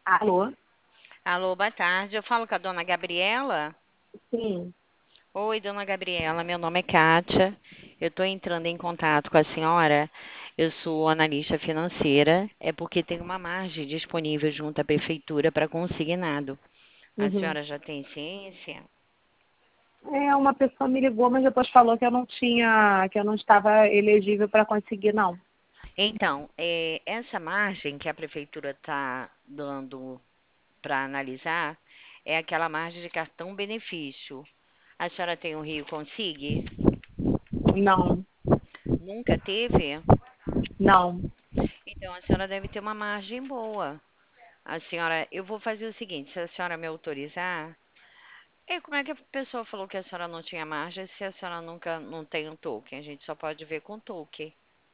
Alô? Alô, boa tarde. Eu falo com a dona Gabriela. Sim. Oi, dona Gabriela, meu nome é Kátia. Eu estou entrando em contato com a senhora. Eu sou analista financeira. É porque tem uma margem disponível junto à prefeitura para consignado. A Uhum. senhora já tem ciência? Uma pessoa me ligou, mas depois falou que eu não estava elegível para conseguir, não. Então, essa margem que a prefeitura está dando para analisar é aquela margem de cartão benefício. A senhora tem o Rio Consigue? Não, Nunca teve? não, Então, a senhora deve ter uma margem boa. A senhora, eu vou fazer o seguinte, se a senhora me autorizar, como é que a pessoa falou que a senhora não tinha margem se a senhora nunca não tem um token? A gente só pode ver com token.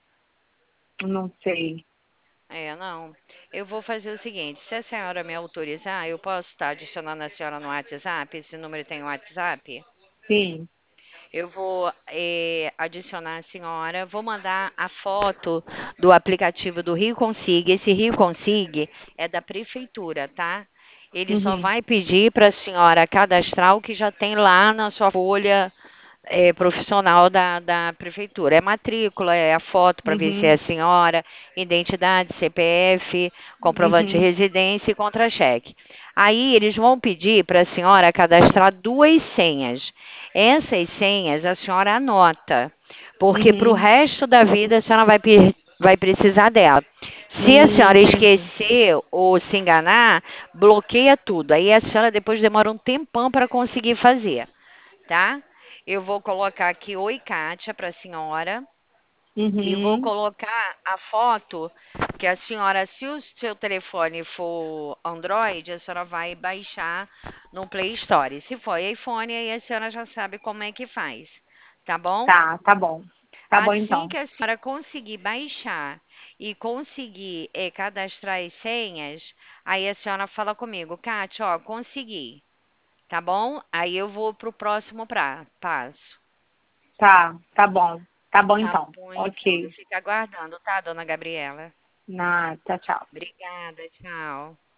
não sei. Não. Eu vou fazer o seguinte, se a senhora me autorizar, eu posso estar adicionando a senhora no WhatsApp? Esse número tem WhatsApp? Sim. Eu vou adicionar a senhora, vou mandar a foto do aplicativo do Rio Consiga. Esse Rio Consiga é da prefeitura, tá? Ele só Uhum. vai pedir para a senhora cadastrar o que já tem lá na sua folha profissional da prefeitura. É matrícula, é a foto para ver se é Uhum. a senhora, identidade, CPF, comprovante de Uhum. residência e contra-cheque. Aí eles vão pedir para a senhora cadastrar duas senhas. Essas senhas a senhora anota, porque para o Uhum. resto da vida a senhora vai precisar dela. Se a senhora Entendi. esquecer ou se enganar, bloqueia tudo. Aí a senhora depois demora um tempão para conseguir fazer, tá? Eu vou colocar aqui oi, Kátia, para a senhora. E vou Uhum. colocar a foto que a senhora, se o seu telefone for Android, a senhora vai baixar no Play Store. Se for iPhone, aí a senhora já sabe como é que faz, tá bom? Tá, tá bom. Tá bom Assim então. que a senhora conseguir baixar e conseguir cadastrar as senhas, aí a senhora fala comigo, Kátia, ó, consegui, tá bom? Aí eu vou pro próximo passo. Tá, tá bom. Tá bom Tá então. bom, então. Eu Ok. fico aguardando, tá, dona Gabriela? Tchau, tchau. Obrigada, tchau.